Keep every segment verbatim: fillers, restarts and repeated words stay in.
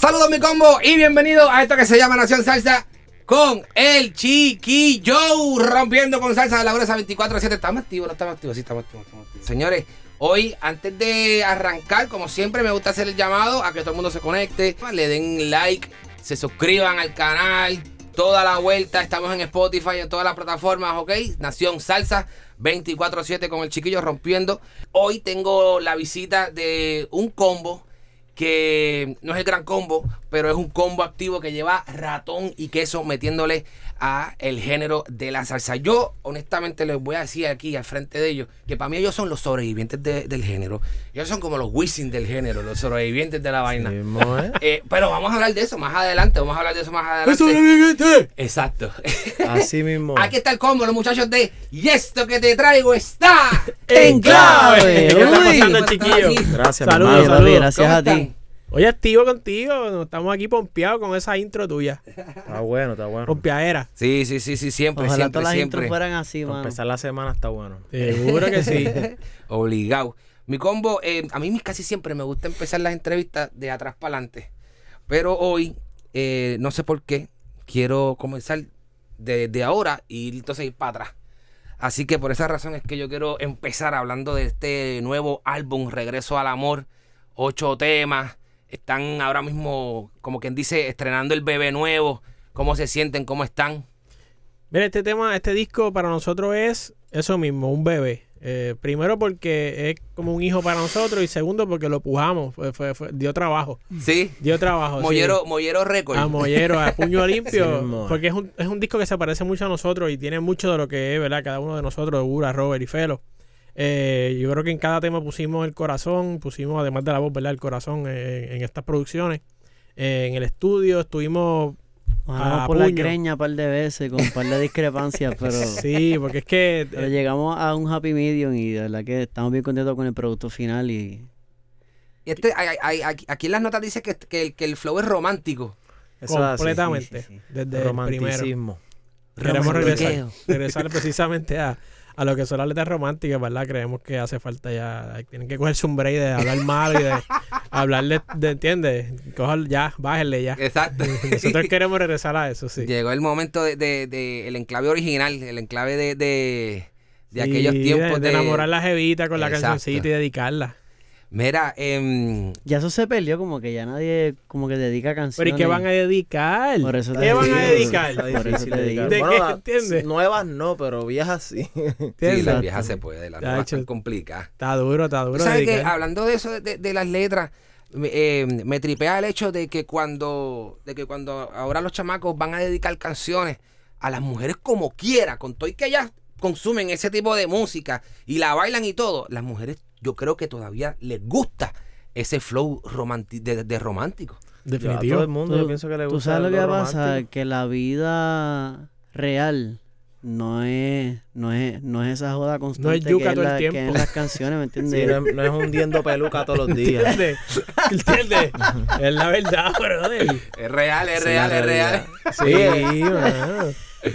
Saludos mi combo y bienvenido a esto que se llama Nación Salsa con el Chiquillo, rompiendo con salsa de la gruesa veinticuatro siete. ¿Estamos activos? ¿No estamos activos? Sí, estamos activos, estamos activos. Señores, hoy antes de arrancar, como siempre, me gusta hacer el llamado a que todo el mundo se conecte, le den like, se suscriban al canal, toda la vuelta. Estamos en Spotify, en todas las plataformas, ¿ok? Nación Salsa veinticuatro siete con el Chiquillo rompiendo. Hoy tengo la visita de un combo que no es el gran combo, pero es un combo activo que lleva ratón y queso metiéndole a el género de la salsa. Yo, honestamente, les voy a decir aquí al frente de ellos que para mí ellos son los sobrevivientes de, del género. Ellos son como los Wisin del género, los sobrevivientes de la vaina. Sí, ¿eh? Eh, pero vamos a hablar de eso más adelante. Vamos a hablar de eso más adelante. ¡El sobreviviente! Exacto. Así mismo. Aquí está el combo, los muchachos de Y esto que te traigo está en clave. ¿Qué está pasando, Chiquillo? Gracias, saludos, saludos. Gracias a ti. Hoy activo contigo, estamos aquí pompeados con esa intro tuya. Está bueno, está bueno. Pompeadera. Sí, sí, sí, sí, siempre, Ojalá siempre, todas las siempre. intros fueran así, Para mano. empezar la semana está bueno. Seguro que sí. Obligado. Mi combo, eh, a mí casi siempre me gusta empezar las entrevistas de atrás para adelante. Pero hoy, eh, no sé por qué, quiero comenzar desde de ahora y entonces ir para atrás. Así que por esa razón es que yo quiero empezar hablando de este nuevo álbum, Regreso al Amor. Ocho temas. Están ahora mismo, como quien dice, estrenando el bebé nuevo. ¿Cómo se sienten? ¿Cómo están? Mira, este tema, este disco para nosotros es eso mismo, un bebé. Eh, primero porque es como un hijo para nosotros y segundo porque lo pujamos, fue, fue, fue, dio trabajo. Sí. Dio trabajo. Mollero, sí. Mollero Record. A Mollero, a puño limpio. Sí, porque es un, es un disco que se parece mucho a nosotros y tiene mucho de lo que es, ¿verdad? Cada uno de nosotros, Ura, Robert y Felo. Eh, yo creo que en cada tema pusimos el corazón, pusimos además de la voz, ¿verdad? El corazón eh, en estas producciones. Eh, en el estudio estuvimos Bajamos a por puño. la greña un par de veces con un par de discrepancias, pero, Sí, porque es que pero eh, llegamos a un happy medium y de verdad que estamos bien contentos con el producto final. Y Este, hay, hay, hay, aquí en las notas dice que, que, el, que el flow es romántico. Eso es así. completamente, sí, sí, sí. desde el primero. Romanticismo. Queremos regresar, Romantiqueo. regresar precisamente a, a lo que son las letras románticas, ¿verdad? Creemos que hace falta ya, tienen que cogerse un break de hablar malo y de hablar de, de ¿entiendes? Cojan ya, bájenle ya. Exacto. Nosotros queremos regresar a eso, sí. Llegó el momento de, de, de el enclave original, el enclave de, de, de Sí, aquellos tiempos de, de enamorar a la jevita con la Exacto. cancioncita y dedicarla. Mira, eh, ya eso se perdió, como que ya nadie como que dedica Pero canciones. ¿y qué van a dedicar? Por eso te ¿Qué van digo, a dedicar? Está Por eso difícil te de digo. dedicar. ¿De Bueno, qué? la- ¿Entiendes? Nuevas no, pero viejas sí. sí, ¿Entiendes? las Exacto. viejas se puede, las Ya, nuevas hecho. están complicadas. Está duro, está ¿Tú duro. sabes que dedicar. hablando de eso, de, de las letras, me, eh, me tripea el hecho de que cuando de que cuando ahora los chamacos van a dedicar canciones a las mujeres como quiera, con todo y que ellas consumen ese tipo de música y la bailan y todo, las mujeres yo creo que todavía les gusta ese flow romanti- de, de romántico. Yo a Definitivo. todo el mundo Tú- yo pienso que le gusta. Tú sabes lo que lo pasa, romántico. que la vida real no es no es no es esa joda constante yuca que, es todo el la- tiempo. que en las canciones, ¿me Sí, entiendes? no, es- no es hundiendo peluca todos los días. ¿Entiendes? ¿Entiendes? Es la verdad, brother. Es real, es Sí, real, la es real. Sí, mano.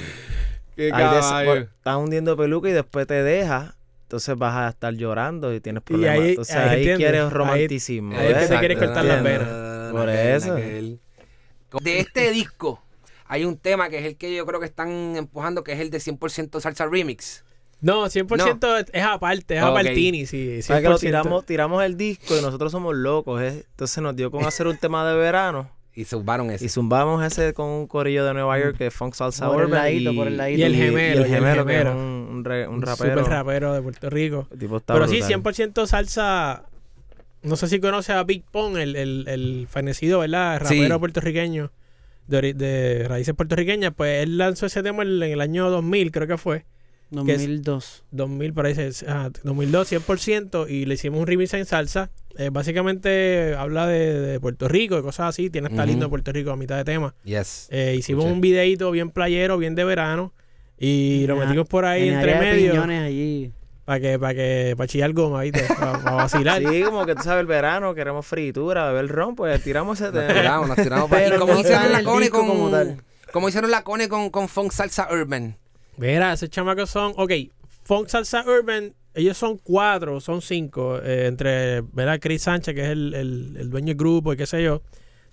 Qué Hay veces, caballo. pues, estás hundiendo peluca y después te dejas. Entonces vas a estar llorando y tienes Y problemas. ahí- Entonces ahí ahí, entiendes. quieres Ahí- romanticismo. ahí es que te ¿ves? quieres cortar las ¿Entiendes? venas. Por Aquel, eso. aquel. De este disco hay un tema que es el que yo creo que están empujando, que es el de cien por ciento Salsa Remix. No, cien por ciento es aparte, es Ok. apartini, sí. ¿Sabes que lo cien por ciento. tiramos, tiramos el disco y nosotros somos locos, ¿eh? Entonces nos dio con hacer un tema de verano Y subaron ese. y zumbamos ese con un corillo de Nueva York que es Funk Salsa Por el Urban ladito, y, por el ladito. Y el y- gemelo, y el y el gemelo, que es gemelo. un, un, re- un Un rapero. super rapero de Puerto Rico. El tipo está Pero sí, brutal. cien por ciento salsa. No sé si conoces a Big Pong, el, el, el fenecido, ¿verdad? Sí. Rapero puertorriqueño de, ori- de raíces puertorriqueñas. Pues él lanzó ese tema en, en el año dos mil, creo que fue. dos que es- mil dos. dos mil, por ahí, se- ah, dos mil dos, cien por ciento. Y le hicimos un remix en salsa. Eh, básicamente habla de, de Puerto Rico, de cosas así. Tiene hasta Ujú. lindo Puerto Rico a mitad de tema. Yes. Eh, hicimos Escuché. un videito bien playero, bien de verano. Y lo En metimos por ahí en entre área de medio. piñones allí. Para que, para que, para chillar goma, ¿viste? Para vacilar. Sí, como que tú sabes, el verano, queremos fritura, beber ron, pues tiramos ese Nos tema. tiramos, nos tiramos para Pero ¿Y cómo no hicieron sale la el Cone disco con como tal. ¿Cómo hicieron la Cone con, con Funk Salsa Urban? Mira, esos chamacos son, ok, Funk Salsa Urban, ellos son cuatro, son cinco, eh, entre, ¿verdad? Chris Sánchez, que es el, el, el dueño del grupo y qué sé yo.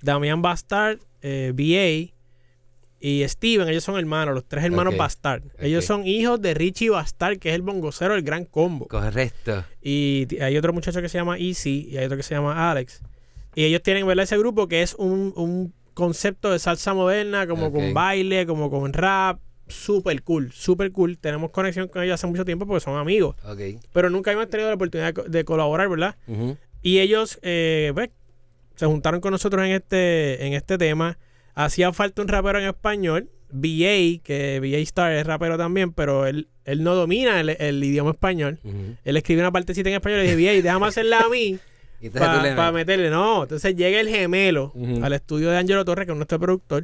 Damián Bastard, eh, B A y Steven. Ellos son hermanos, los tres hermanos Ok, Bastard. Ellos ok. son hijos de Richie Bastard, que es el bongocero del Gran Combo. Correcto. Y t- hay otro muchacho que se llama Easy y hay otro que se llama Alex. Y ellos tienen, ¿verdad? Ese grupo que es un, un concepto de salsa moderna, como Ok. con baile, como con rap. Súper cool, súper cool. Tenemos conexión con ellos hace mucho tiempo porque son amigos. Ok. Pero nunca hemos tenido la oportunidad de, co- de colaborar, ¿verdad? Ujú. Y ellos, eh, pues, se juntaron con nosotros en este, en este tema. Hacía falta un rapero en español. B A, que B A Star es rapero también, pero él, él no domina el, el idioma español. Ujú. Él escribió una partecita en español y le dije, B A, déjame hacerla a mí Y entonces tú le para metes. meterle. No, entonces llega el gemelo Ujú. al estudio de Angelo Torres, que es nuestro productor.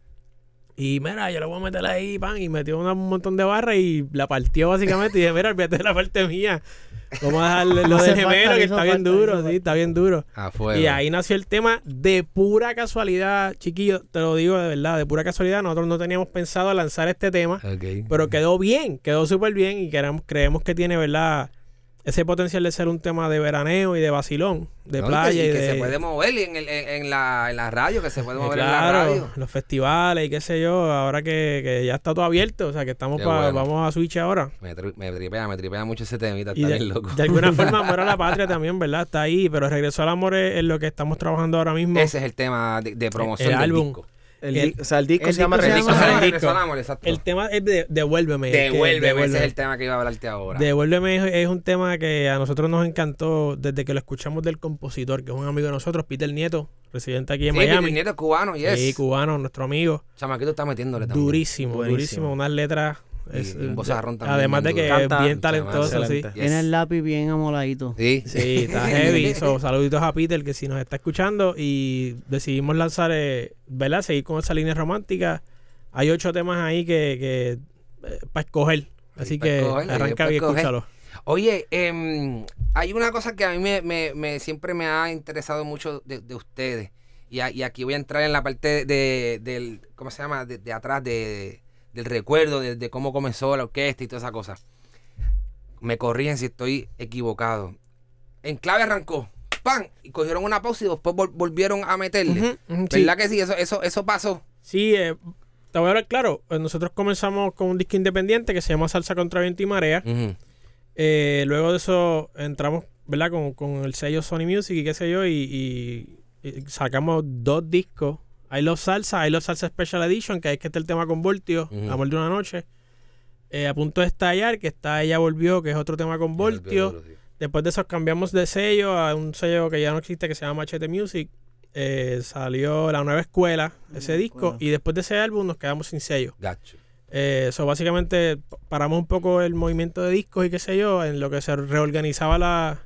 Y mira, yo le voy a meter ahí, pan, y metió una- un montón de barras y la partió básicamente. Y dije, mira, olvídate de la parte mía. Vamos a dejarle lo No del hace falta, gemelo, no hizo que está bien falta, no duro, hizo sí, falta. está bien duro. A fuego. Y ahí nació el tema de pura casualidad, chiquillos, te lo digo de verdad, de pura casualidad. Nosotros no teníamos pensado lanzar este tema, Ok. pero quedó bien, quedó súper bien y queremos, creemos que tiene, ¿verdad? Ese potencial de ser un tema de veraneo y de vacilón, de No, y playa que, y, y que de... se puede mover en, el, en, en la, en la radio, que se puede eh, mover en la claro, radio. los festivales y qué sé yo, ahora que, que ya está todo abierto, o sea que estamos Qué para, bueno. vamos a Switch ahora. Me, tri- me tripea, me tripea mucho ese temita, Y está de, bien loco. de alguna forma Amor a la Patria también, ¿verdad? Está ahí, pero Regreso al Amor es, es lo que estamos trabajando ahora mismo. Ese es el tema de, de promoción El del álbum. disco. El, El- di- o sea, el disco el se llama disco se Regreso llama- al Regreso Amor. el Regreso disco. al amor, exacto. El tema es de Devuélveme. que- Devuélveme, ese Devuélveme. es el tema que iba a hablarte ahora. Devuélveme es, es un tema que a nosotros nos encantó desde que lo escuchamos del compositor, que es un amigo de nosotros, Peter Nieto, residente aquí en Sí, Miami. Peter Nieto es cubano, yes. Sí, cubano, nuestro amigo. Chamaquito está metiéndole también. Durísimo, Buenísimo. durísimo. Unas letras. Y- es- y un de- vozarrón también además de bien que duro. es Canta, bien talentoso, sí. excelente. Yes. Tiene el lápiz bien amoladito. Sí. Sí, está heavy. So, saluditos a Peter, que si nos está escuchando. Y decidimos lanzar, eh, ¿verdad? Seguir con esa línea romántica. Hay ocho temas ahí que, que eh, para escoger. Así pa' que escoger, hay arranca pa' y escoger. escúchalo. Oye, em, hay una cosa que a mí me, me- me- siempre me ha interesado mucho de, de ustedes. Y, a- y aquí voy a entrar en la parte de, del, ¿cómo se llama? De, de atrás, de, del recuerdo, de, de cómo comenzó la orquesta y toda esa cosa. Me corrigen si estoy equivocado. En clave arrancó, ¡pam! Y cogieron una pausa y después vol- volvieron a meterle. Ujú, ujú, sí. ¿Verdad que sí? Eso, eso, eso pasó. Sí, eh, te voy a hablar claro. Eh, Nosotros comenzamos con un disco independiente que se llama Salsa contra Viento y Marea. Ujú. Eh, luego de eso entramos, ¿verdad? Con, con el sello Sony Music y qué sé yo. Y, y- y sacamos dos discos. I Love Salsa, I Love Salsa Special Edition, que es que está el tema con Voltio, Ujú. Amor de una Noche. Eh, a punto de estallar, que está Ella Volvió, que es otro tema con Voltio. Duro, sí. Después de eso cambiamos de sello a un sello que ya no existe, que se llama Machete Music. Eh, salió La Nueva Escuela, ese Nueva disco. Escuela. Y después de ese álbum nos quedamos sin sello. Gacho. Eh, so básicamente p- paramos un poco el movimiento de discos y qué sé yo, en lo que se reorganizaba la,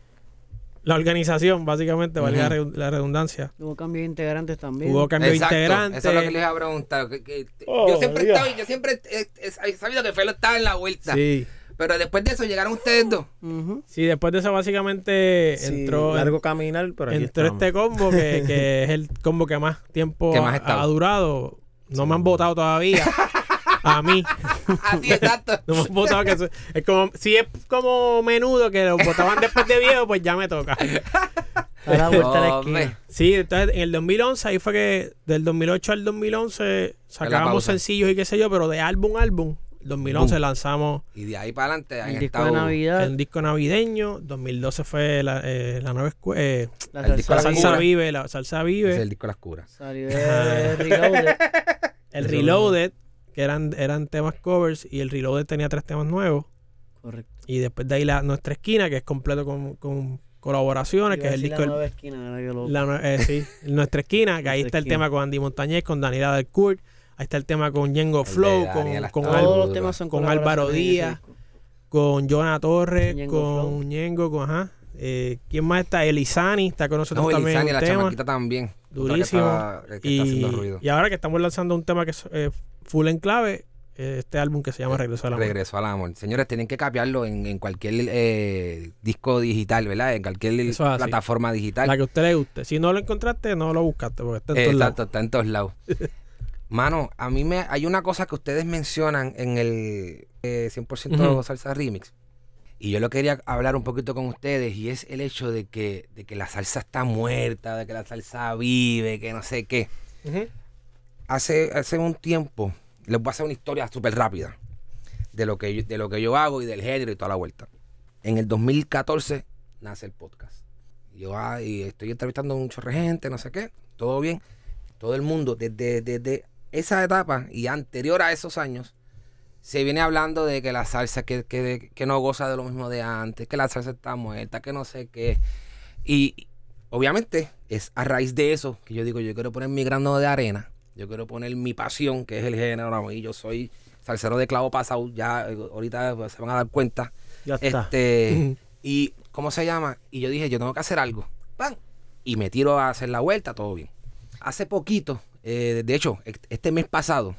la organización, básicamente, valga la Ujú. redu- la redundancia. Hubo cambios de integrantes también. Hubo cambio de Exacto, integrantes. eso es lo que les iba a preguntar. que- que- Oh, yo siempre he Dios. estado, yo siempre he, he- he sabido que Felo estaba en la vuelta. Sí. Pero después de eso llegaron ustedes dos. Ujú. Sí, después de eso básicamente Sí, entró, largo caminar, pero aquí entró estamos. este combo que, que es el combo que más tiempo Que más ha ha, estado. ha durado. No me han votado todavía. A mí. A ti, exacto. No me han votado. Que eso- es como, si es como menudo que lo votaban después de viejo, pues ya me toca. A la vuelta de la Hombre. esquina. Sí, entonces en el dos mil once, ahí fue que del dos mil ocho al dos mil once sacábamos pausa. sencillos y qué sé yo, pero de álbum a álbum, el dos mil once Boom. lanzamos Y de ahí para adelante han El disco de estado. Navidad. el disco navideño, dos mil doce fue la, eh, la nueva escuela, eh, La el disco la de salsa salsa Cura. vive, la salsa Ese vive, es el disco de las curas. salió de Reloaded. el Eso Reloaded, que eran, eran temas covers, y el Reloaded tenía tres temas nuevos, Correcto. y después de ahí la nuestra esquina, que es completo con, con colaboraciones, Iba que a es el decir disco la del- nueva esquina, era que loco. La nue- eh, sí, nuestra esquina, que ahí Nuestra está el esquina. tema con Andy Montañez, con Danila del Kurt, ahí está el tema con Ñengo El de Flow, Daniela con, con, está Al- Todos duro. los temas son con Álvaro colaboraciones en ese Díaz. disco. con Jonah Torres, Ñengo con Flow. Ñengo, con ajá. Eh, ¿Quién más está? Elizani está con nosotros No, también. Elizani, en la un tema. chamaquita también. Otra que Durísimo. está- que está haciendo Y, ruido. y ahora que estamos lanzando un tema que es eh, full en clave, eh, este álbum que se llama Regreso al Amor. Regreso al amor. Señores, tienen que capearlo en, en cualquier eh, disco digital, ¿verdad? En cualquier Eso es así. plataforma digital. La que a usted le guste. Si no lo encontraste, no lo buscaste porque está en todos Exacto, lados. está en todos lados. Mano, a mí me hay una cosa que ustedes mencionan en el eh, cien por ciento Ujú. Salsa Remix. Y yo lo quería hablar un poquito con ustedes y es el hecho de que, de que la salsa está muerta, de que la salsa vive, que no sé qué. Ujú. Hace, hace un tiempo, les voy a hacer una historia súper rápida de lo, que yo, de lo que yo hago y del género y toda la vuelta. En el dos mil catorce nace el podcast. Yo ah, y estoy entrevistando a mucha gente, no sé qué, todo bien. Todo el mundo, desde, desde esa etapa y anterior a esos años, se viene hablando de que la salsa que, que, que no goza de lo mismo de antes, que la salsa está muerta, que no sé qué. Y obviamente es a raíz de eso que yo digo, yo quiero poner mi grano de arena, yo quiero poner mi pasión, que es el género, y yo soy salsero de clavo pasado, ya ahorita pues, se van a dar cuenta. Ya está. Este, y, ¿cómo se llama? Y yo dije, yo tengo que hacer algo. ¡Pam! Y me tiro a hacer la vuelta, todo bien. Hace poquito, eh, de hecho, este mes pasado,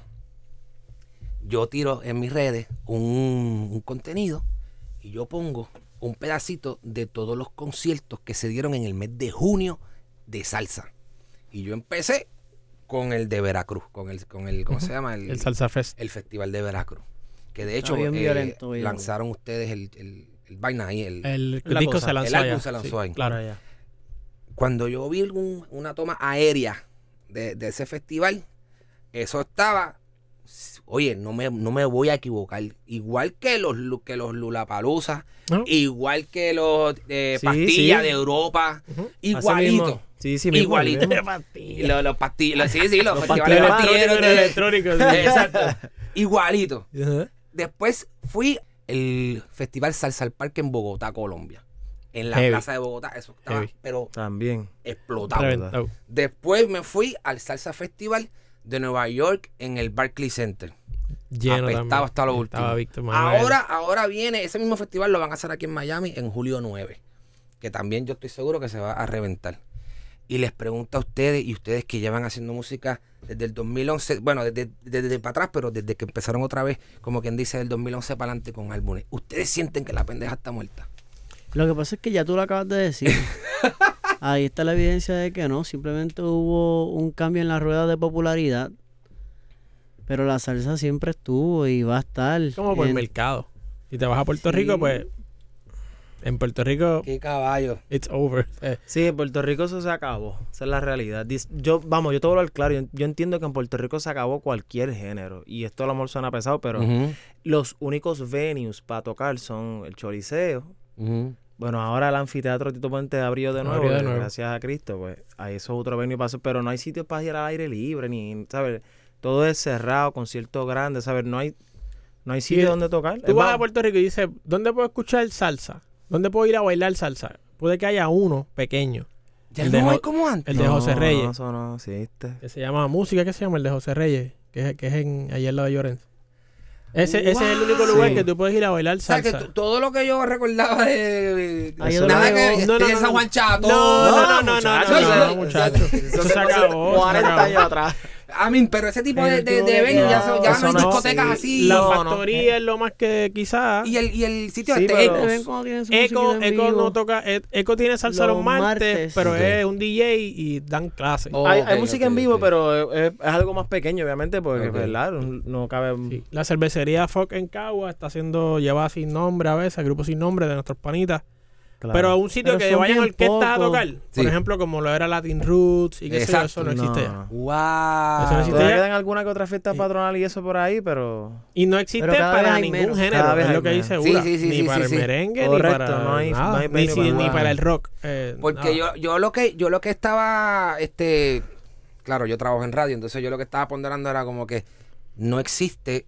yo tiro en mis redes un, un contenido y yo pongo un pedacito de todos los conciertos que se dieron en el mes de junio de salsa. Y yo empecé con el de Veracruz, con el, con el ¿cómo uh-huh. se llama? El, el Salsa Fest. El Festival de Veracruz. Que de hecho bien eh, violento, bien. lanzaron ustedes el, el, el vaina ahí. El, el, el disco cosa. se lanzó el álbum allá. se lanzó Sí, ahí. Claro, ya. Cuando yo vi un, una toma aérea de, de ese festival, eso estaba, oye, no me, no me voy a equivocar, igual que los, que los Lollapalooza, ¿no? igual que los eh, Sí, pastillas sí. de Europa, Uh-huh. igualito. Sí, sí, mismo, igualito. mismo. Y los, los pastillas, sí, sí, los, Los festivales pastilleros pastilleros de- electrónicos. sí. Exacto. Igualito. Ajá. Después fui al Festival Salsa al Parque en Bogotá, Colombia. En la Heavy. plaza de Bogotá, eso estaba, Heavy. pero También. explotado. Reventado. Después me fui al Salsa Festival de Nueva York en el Barclays Center. Lleno Apestado también. hasta lo último. Estaba Víctor Manuel. Ahora, ahora viene, ese mismo festival lo van a hacer aquí en Miami en julio nueve. Que también yo estoy seguro que se va a reventar. Y les pregunto a ustedes, y ustedes que llevan haciendo música desde el dos mil once, bueno, desde, desde, desde para atrás, pero desde que empezaron otra vez, como quien dice, del dos mil once para adelante con álbumes. ¿Ustedes sienten que la pendeja está muerta? Lo que pasa es que ya tú lo acabas de decir. Ahí está la evidencia de que no. Simplemente hubo un cambio en la rueda de popularidad. Pero la salsa siempre estuvo y va a estar. Como por en- mercado. Si te vas a Puerto Rico, Sí. pues en Puerto Rico, ¡Qué caballo! it's over. Eh, Sí, en Puerto Rico eso se acabó. Esa es la realidad. Dis- Yo, vamos, yo te voy a hablar claro. Yo, yo entiendo que en Puerto Rico se acabó cualquier género. Y esto a lo mejor suena pesado, pero Ujú, los únicos venues para tocar son el Choliseo. ujú. Bueno, ahora el anfiteatro Tito Puente abrió de nuevo, Abrió de eh, nuevo. gracias a Cristo, pues ahí eso es otro venue para hacer, pero no hay sitios para ir al aire libre, ni, ¿sabes? Todo es cerrado, conciertos grandes, ¿sabes? No hay, no hay sitio Y donde tocar. Tú Es vas más, a Puerto Rico y dices, ¿dónde puedo escuchar salsa? ¿Dónde puedo ir a bailar salsa? Puede que haya uno pequeño, Ya El no de hay Jo- como antes. el de José Reyes. No, eso no existe. que se llama Música, ¿qué se llama? El de José Reyes, que es, que es en, allá al lado de Llorens. Ese, ese es el único lugar Sí. que tú puedes ir a bailar O sea, que salsa. t- todo lo que yo recordaba de... Ahí de yo nada lo que veo. No, no, de no, San no. Juan Chato. No, no, no, no, muchacho, no, eso- no, no, muchacho. Eso se acabó. eso se cuarenta acabó. años atrás. I mean, pero ese tipo de, El de, de tipo de- venues ya, no, son- ya eso no hay no, discotecas sí. así. La No, no. factoría es lo más que quizás. Y el, y el sitio Sí, este, pero- Ecos. Ven cómo tienen su Eco, musiquita en Eco vivo. no toca, E- Eco tiene salsa los, Los martes, martes. pero Ok. es un D J y dan clases. Oh, hay, ok, hay música ok, en vivo, ok. pero es, es algo más pequeño, obviamente, porque, Ok. ¿verdad? No cabe... Sí. La cervecería Foc en Cagua está haciendo, lleva sin nombre a veces, grupo sin nombre de nuestros panitas. Claro. Pero un sitio Pero que son vayan bien orquestas a pocos. tocar, Sí. por ejemplo, como lo era Latin Roots y qué sé yo, Exacto. eso no No. existe ya. Wow. Eso no existe. Todavía ya- quedan alguna que otra fiesta Sí. patronal y eso por ahí, pero... Y no existe Pero cada vez para hay ningún menos. género, Cada vez es lo hay que menos. dice Sí, Ura. sí, sí, ni sí, para sí, el sí. merengue, Correcto, ni para no hay- nada, no hay ni, venue si- para ni nada. para el rock. eh, Porque nada. yo, yo lo que yo lo que estaba, este, claro, yo trabajo en radio, entonces yo lo que estaba ponderando era como que no existe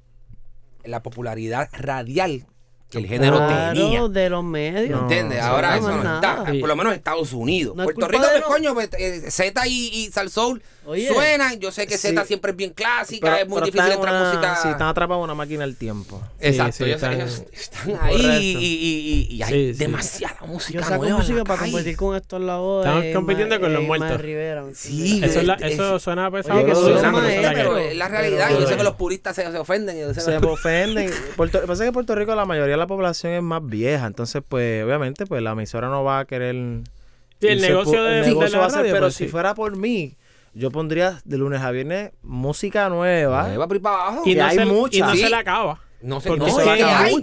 la popularidad radial que el género Claro, tenía. de los medios. No, ¿Entiendes? sí, Ahora no eso más no nada. está. Sí. Por lo menos en Estados Unidos. No es Puerto culpa Rico, de pues, los- coño, pues, eh, Z y, y Sal Soul Oye. suenan. Yo sé que Sí. Z siempre es bien clásica, Pero- es muy pero difícil están en entrar una- música. Sí, están atrapados en una máquina del tiempo. Exacto, Sí, sí, ellos, están- ellos están ahí Correcto. y, y, y, y hay Sí, sí. demasiada música Yo saco nueva en música la para calle. competir con Héctor Lavoe. Estamos eh, compitiendo Ma- con los eh, Ismael muertos. Rivera, ¿me Sí, entiendes? Eso, es la- es- eso suena pesado. Oye, que que eso son suena, más pero gente, suena pero que- es la realidad. pero- y yo sé que los puristas se, se ofenden. Yo sé Se que- ofenden. Puerto, lo que pasa es que en Puerto Rico la mayoría de la población es más vieja, entonces pues obviamente pues la emisora no va a querer... Sí, el irse negocio por- de, el de negocio la va a ser, radio, pero pues, si sí. fuera por mí, yo pondría de lunes a viernes música nueva. Ahí va por ahí para abajo. Y que no hay se, mucha. y no Sí. se la acaba. No sé, Porque no, es es que que hay hay. mucha.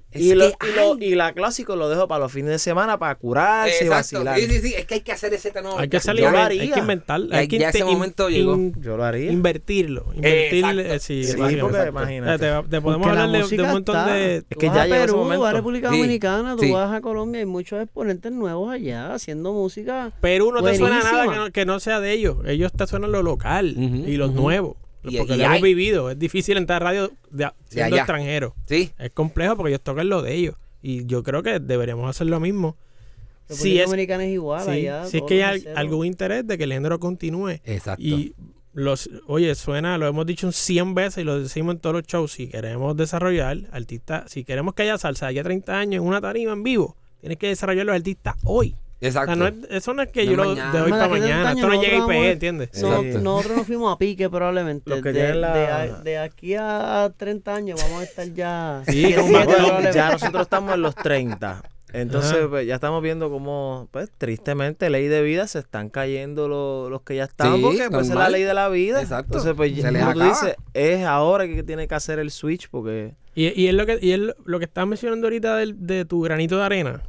Es Y, lo, que y, lo- hay- y la clásico lo dejo para los fines de semana para curarse y Exacto, vacilar. sí, sí, sí, es que hay que hacer ese tono. Hay que hacerle Yo lo inven- haría. hay que inventar, Ya- hay que ya ese inte- momento llegó. Yo lo haría. invertirlo, invertir, Exacto. eh, sí, Sí, básicamente. porque Eh, imagínate. te, te podemos Porque la hablar de, de música un montón está. de... Es Tú que vas ya a llegó ese Perú, momento. vas a República Sí, Dominicana, tú sí. vas a Colombia, hay muchos exponentes nuevos allá haciendo música. Perú no te suena Buenísima. nada que no, que no sea de ellos. Ellos te suenan lo local Ujú, y los ujú. nuevos. Y- Porque y lo hemos hay- vivido. Es difícil entrar a radio de, siendo allá. extranjero. Sí. Es complejo porque ellos tocan lo de ellos. Y yo creo que deberíamos hacer lo mismo. República Si es, Dominicana es igual sí, allá. si es todos que los hay al- salseros. algún interés de que el género continúe. Exacto. Y los, oye, suena, lo hemos dicho un cien veces y lo decimos en todos los shows. Si queremos desarrollar artistas, si queremos que haya salsa de aquí a treinta años en una tarima en vivo, tienes que desarrollar los artistas hoy. O Exacto. sea, no es, eso no es que No yo lo mañana. de hoy Más para de que mañana. treinta Esto no años llega a I nosotros P E, vamos- ¿entiendes? No- Exacto. nosotros nos fuimos a pique probablemente. Los que de, tienen la- de a- de aquí a treinta años vamos a estar ya. Sí, siete, con bastón. probablemente. Ya nosotros estamos en los treinta. Entonces, Ajá. pues, ya estamos viendo cómo, pues, tristemente, ley de vida, se están cayendo lo- los que ya están, Sí, porque pues, es la normal. ley de la vida. Exacto. Entonces, pues, Se les como tú acaba. dices, es ahora que tiene que hacer el switch, porque Y, y es lo que y es lo que estás mencionando ahorita del- de, tu granito de arena.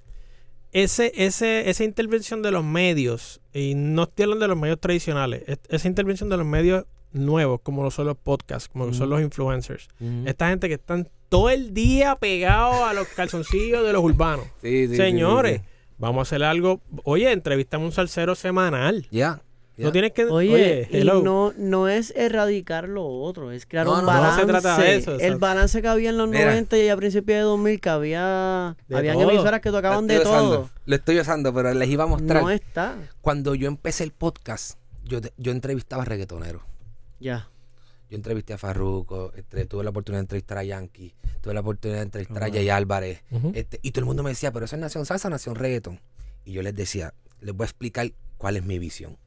Ese, ese, esa intervención de los medios, y no estoy hablando de los medios tradicionales, es- esa intervención de los medios nuevos, como lo son los podcasts, como lo son los influencers. Ujú. Esta gente que están todo el día pegados a los calzoncillos de los urbanos. Sí, sí, sí, Señores, sí, vamos a hacer algo. Oye, entrevistamos un salsero semanal. sí. Ya. ya. No tienes que. Oye, Oye, y hello. no, no es erradicar lo otro, es crear No, un no, no balance. se trata de eso, el exacto. balance que había en los Mira. noventa y a principios de dos mil, que había De habían todo. emisoras que Lo tocaban estoy de usando, todo. Lo estoy usando, pero les iba a mostrar. No está. Cuando yo empecé el podcast, yo, yo entrevistaba a reggaetoneros. Ya. Yo entrevisté a Farruko, entre- tuve la oportunidad de entrevistar a Yankee, tuve la oportunidad de entrevistar a Ajá. Jay Álvarez. Ujú. este, y todo el mundo me decía, pero eso es Nación Salsa o Nación Reggaeton. Y yo les decía, les voy a explicar cuál es mi visión.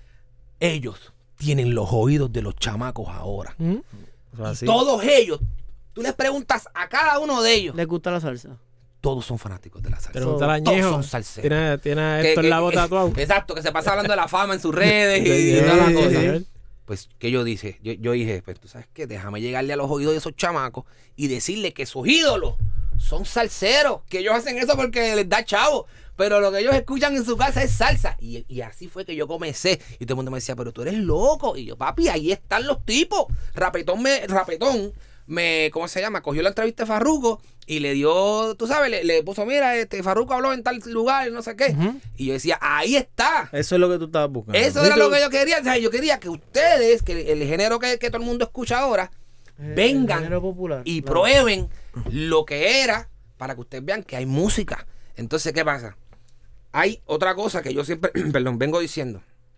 Ellos tienen los oídos de los chamacos ahora. Ujú. o sea, Y así. todos ellos, tú les preguntas a cada uno de ellos, ¿Les gusta la salsa? todos son fanáticos de la salsa. Pregunta al Todos añejo. son salseros. Tiene, tiene Que- esto en que- la bota que- tatuado. Exacto, que se pasa hablando de la fama en sus redes y, Sí, y toda la sí, cosa. sí. Pues, ¿qué yo dije? Yo, yo dije, pues, tú sabes qué, déjame llegarle a los oídos de esos chamacos y decirle que sus ídolos son salseros, que ellos hacen eso porque les da chavo, pero lo que ellos escuchan en su casa es salsa. Y, y así fue que yo comencé. Y todo el mundo me decía, pero tú eres loco. Y yo, papi, ahí están los tipos. Rapetón me, Rapetón me, ¿cómo se llama? Cogió la entrevista de Farruko y le dio, tú sabes, le, le puso, mira, este Farruko habló en tal lugar, no sé qué. Ujú. Y yo decía, ahí está. Eso es lo que tú estabas buscando. Eso era lo que yo quería. O sea, yo quería que ustedes, que el género que, que todo el mundo escucha ahora, El vengan género popular, y claro. prueben lo que era para que ustedes vean que hay música. Entonces, ¿qué pasa? Hay otra cosa que yo siempre, perdón, vengo diciendo.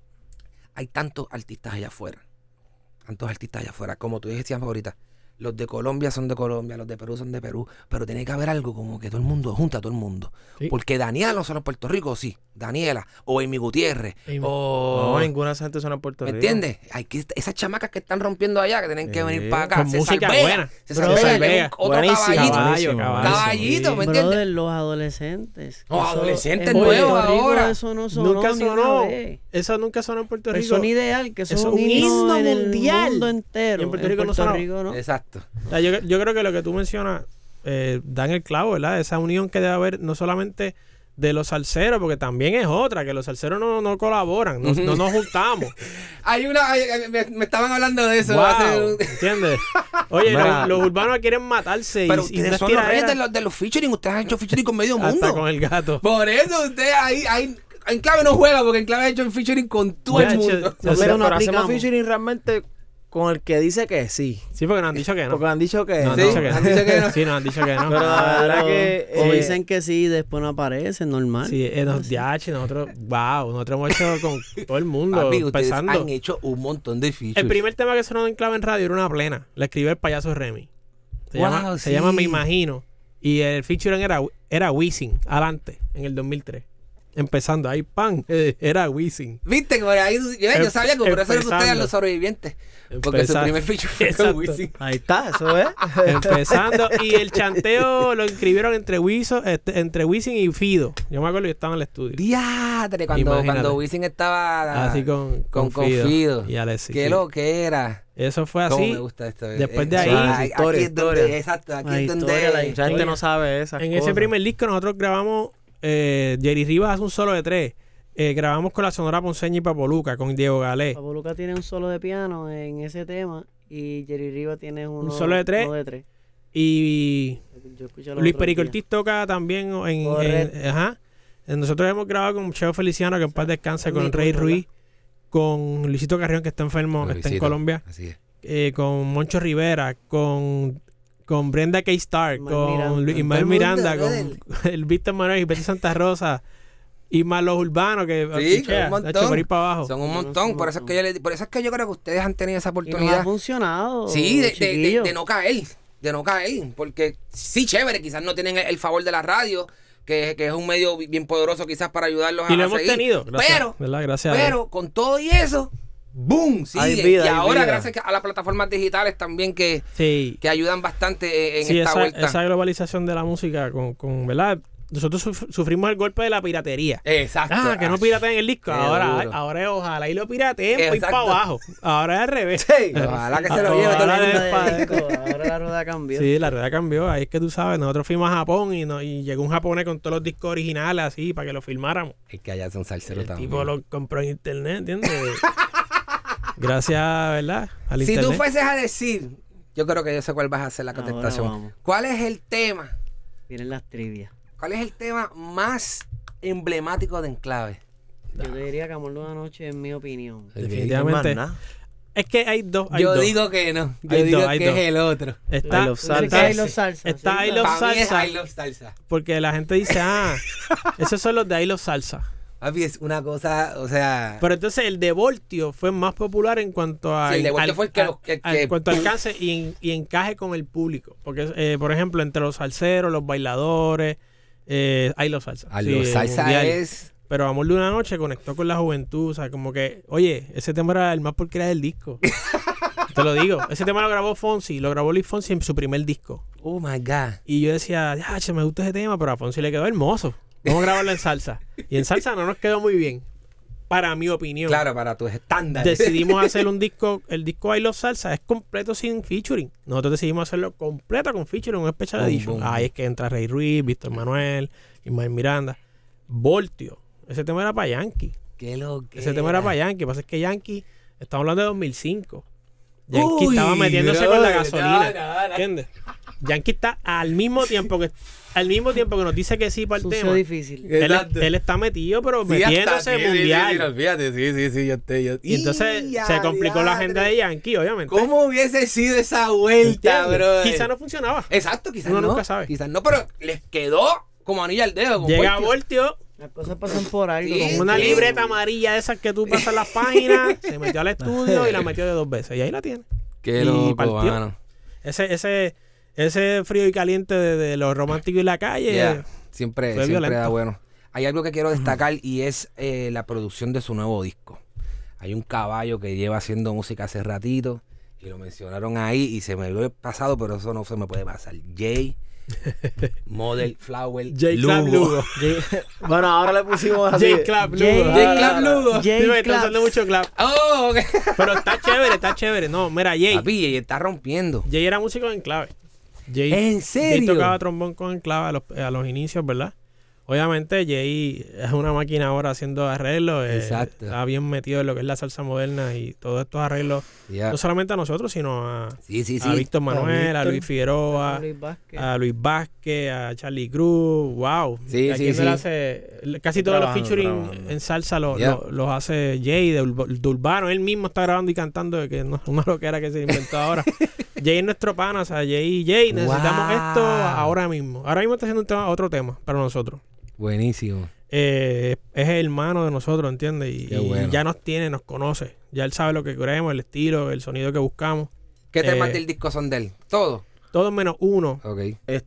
Hay tantos artistas allá afuera. Tantos artistas allá afuera. Como tú decías ahorita. Los de Colombia son de Colombia, los de Perú son de Perú. Pero tiene que haber algo como que todo el mundo junta a todo el mundo. Sí. Porque Daniela no son en Puerto Rico, sí. Daniela. O Amy Gutiérrez. Amy. O... No, ninguna gente suena en Puerto ¿Me Rico. entiendes? Hay que, esas chamacas que están rompiendo allá, que tienen que Sí. venir para acá. Con César música Vega, buena. César Brother, Vega, Vega. que es otro Buenísimo, caballito. Caballo, buenísimo. caballo. Caballito, ¿me entiendes? Brother, los adolescentes. Los Eso- adolescentes en nuevos Puerto Rico ahora. Eso no sonó Nunca ni una sonó. vez. Eso nunca sonó en Puerto El Rico. son ideal, que son Eso es un un himno himno en el mundial. mundo entero. Y en Puerto Rico no sonó. Rico no. Exacto. O sea, yo, yo creo que lo que tú mencionas eh, dan el clavo, ¿verdad? Esa unión que debe haber no solamente de los salseros, porque también es otra, que los salseros no, no colaboran, no, no nos juntamos. Hay una, hay- hay- me, me estaban hablando de eso. Wow, hace un- ¿entiendes? Oye, Mira. los, los urbanos quieren matarse y, Pero y ustedes no es son los reyes tiradera, de los, de los featuring. Ustedes han hecho featuring con medio mundo. hasta con el gato. Por eso ustedes ahí, ahí, en clave no juega, porque en clave ha hecho el featuring con todo Ya, el mundo. che- No, Nosotros pero, no pero hacemos aplicamos. featuring realmente con el que dice que sí. Sí, porque nos han dicho que no. Porque han dicho que Nos han Sí, dicho que han no. dicho que no. Sí, nos han dicho que no. Pero la verdad que, o eh, dicen que sí y después no aparecen, normal. Sí, eh, nos, D H, nosotros, wow, nosotros hemos hecho con todo el mundo, Papi, ustedes empezando. han hecho un montón de features. El primer tema que sonó en clave en radio era una plena. La escribió el payaso Remy. Se, Wow, llama, sí. se llama Me Imagino. Y el featuring era, era Wisin, adelante, en el dos mil tres. Empezando ahí, pan, eh, era Wisin. Viste que por ahí yo, yo sabía que por eso eran ustedes Empezando. los sobrevivientes. Porque su Empezando. primer feature fue Exacto. con Wisin. ahí está, eso es. Empezando. Y el chanteo lo escribieron entre, Wiso, este, entre Wisin y Fido. Yo me acuerdo que yo estaba en el estudio. Diatre, cuando, Imagínate. cuando Wisin estaba Así con, con, con, con Fido. Fido. Y Alexis. Qué sí. lo que era. Eso fue ¿Cómo así. me gusta esto? Después de Eh, ahí- ah, Sí, historia, aquí es donde, historia. exacto, aquí La es donde... historia, la Mucha gente no sabe esas En cosas. ese primer disco nosotros grabamos, eh, Jerry Rivas hace un solo de tres. Eh, grabamos con la Sonora Ponceña y Papoluca, con Diego Galé. Pablo Luca tiene un solo de piano en ese tema y Jerry Riva tiene uno, solo de tres. uno de tres. Y Yo escuché los Luis otros Perico días. Ortiz toca también en, en- Correcto. ajá. Nosotros hemos grabado con Cheo Feliciano, que en paz descanse, Es con mi Rey turno, Ruiz, con Luisito Carrión, que está enfermo, está en Luisito, Colombia, Así es. eh, con Moncho Rivera, con, con Brenda K. Stark, Ismael con Miranda. Lu- Todo el Ismael mundo, Miranda, brother. con el Víctor Manuel y Betty Santa Rosa, y más los urbanos que Sí, chichea, un montón. tacho, por ir para abajo. Son un No, montón, son por un eso, es montón. que yo le- por eso es que yo creo que ustedes han tenido esa Y nos ha oportunidad. funcionado. Sí, de, de- de- chiquillo. de no caer, de no caer, porque sí, chévere, quizás no tienen el, el favor de la radio, que, que es un medio bi- bien poderoso quizás para ayudarlos a, Y lo a hemos seguir. tenido, gracias, pero, ¿verdad? Gracias a Dios. pero con todo y eso, ¡boom! Sigue. Hay vida, y hay ahora vida. gracias a las plataformas digitales también que, Sí, que ayudan bastante eh, en sí, esta esa, vuelta. esa globalización de la música con, con ¿verdad? Nosotros suf- sufrimos el golpe de la piratería. Exacto. Ah, que no pirateen el disco. qué Ahora, duro. ahora es ojalá y lo pirateen para ir Exacto. para abajo. Ahora es al revés. Sí, ojalá que se lo lleve todo el Ojalá mundo. de- Ahora de disco, ahora la rueda cambió. Sí, la rueda cambió. Ahí es que tú sabes, nosotros fuimos a Japón y, no, y llegó un japonés con todos los discos originales así para que lo filmáramos. Es que allá son salseros El también. tipo lo compró en internet, ¿entiendes? Gracias, ¿verdad? Al Si internet. tú fueses a decir, yo creo que yo sé cuál vas a hacer la Ahora contestación. vamos. ¿Cuál es el tema? Vienen las trivias. ¿Cuál es el tema más emblemático de Enclave? Yo te diría que Amor de una Noche, en mi opinión. Definitivamente. No hay más nada. Es que hay dos. Hay Yo dos. digo que no. Yo Hay digo dos, hay que dos. es el otro. Está, I Love Tú dices Salsa. que hay los salsa. Está ¿sí? I Love Para mí es Salsa. I Love Salsa. porque la gente dice, ah, esos son los de I Love Salsa. Papi, es una cosa, o sea... Pero entonces el de Voltio fue más popular en cuanto a Sí, el de Voltio al- fue el que a- lo- el a- que- en cuanto a alcance y, en- y encaje con el público. Porque, eh, por ejemplo, entre los salseros, los bailadores, eh, hay los salsa. I Sí, Love Salsa mundial. es... Pero Amor de una Noche conectó con la juventud. O sea, como que, oye, ese tema era el más porquería del disco. Te lo digo. Ese tema lo grabó Fonsi, lo grabó Luis Fonsi en su primer disco. Oh, my God. Y yo decía, ya, che, me gusta ese tema, pero a Fonsi le quedó hermoso. Vamos a grabarlo en salsa. Y en salsa no nos quedó muy bien. Para mi opinión. Claro, para tus estándares. Decidimos hacer un disco, el disco I Love Salsa es completo sin featuring. Nosotros decidimos hacerlo completo con featuring, un special Boom, edition. boom. Ahí es que entra Rey Ruiz, Víctor Manuel, Ismael Miranda. Voltio. Ese tema era para Yankee. Qué loco. Ese tema era para Yankee. Lo que pasa es que Yankee, estamos hablando de dos mil cinco. Yankee Uy, estaba metiéndose con la brother, gasolina. no, no, no. ¿Entiendes? Yankee está al mismo tiempo que al mismo tiempo que nos dice que sí para el Sucio tema. difícil. Él, Exacto. él está metido, pero Sí, hasta- metiéndose sí, sí, mundial. Sí, sí, no, fíjate, sí, sí, sí, yo estoy... Yo... Y entonces ¡Y, se complicó la adiadre! agenda de Yankee, obviamente. ¿Cómo hubiese sido esa vuelta, ¿Entiendes? bro? Quizá no funcionaba. Exacto, quizás Uno no. nunca sabe. Quizás no, pero les quedó como anillo al dedo. con Llega Voltio. Voltio Las cosas pasan por algo. Sí, como con una sí. libreta amarilla de esas que tú pasas las páginas, se metió al estudio y la metió de dos veces. Y ahí la tiene. Qué Y loco, partió. mano. Ese, ese, ese frío y caliente de, de lo romántico y la calle. Yeah. Siempre, Fue siempre violento. da bueno. Hay algo que quiero destacar y es eh, la producción de su nuevo disco. Hay un caballo que lleva haciendo música hace ratito y lo mencionaron ahí y se me lo he pasado, pero eso no se me puede pasar. Jay, Model, Flower, J Club Lugo. Bueno, ahora le pusimos así. J Club J- Lugo. J Club Lugo. J Sí, me está Claps. usando mucho clap. Oh, ok. Pero está chévere, está chévere. No, mira, Jay. Papi, Jay está rompiendo. Jay era músico en Enclave. Jay, ¿En serio? Jay tocaba trombón con Enclave a los, a los inicios, ¿verdad? Obviamente Jay es una máquina ahora haciendo arreglos. eh, Exacto. Está bien metido en lo que es la salsa moderna y todos estos arreglos. Yeah. No solamente a nosotros, sino a, Sí, sí, a sí. Víctor Manuel, a Víctor, Luis Figueroa, Luis Vázquez. a Luis Vázquez, a Charlie Cruz. Wow. Sí, Aquí sí, él sí. hace, casi Está todos los trabajando, featuring trabajando. en salsa lo- Yeah. lo- los hace Jay de, Urb- de Urbano. Él mismo está grabando y cantando, de que no es una loquera que se inventó ahora. Jay es nuestro pana, o sea, Jay, Jay, necesitamos Wow. esto ahora mismo. Ahora mismo está haciendo un tema- otro tema para nosotros. Buenísimo. Eh, es el hermano de nosotros, ¿entiendes? Y, Qué bueno. y ya nos tiene, nos conoce. Ya él sabe lo que queremos, el estilo, el sonido que buscamos. ¿Qué temas Eh, del disco son de él? Todo. Todo menos uno. Ok.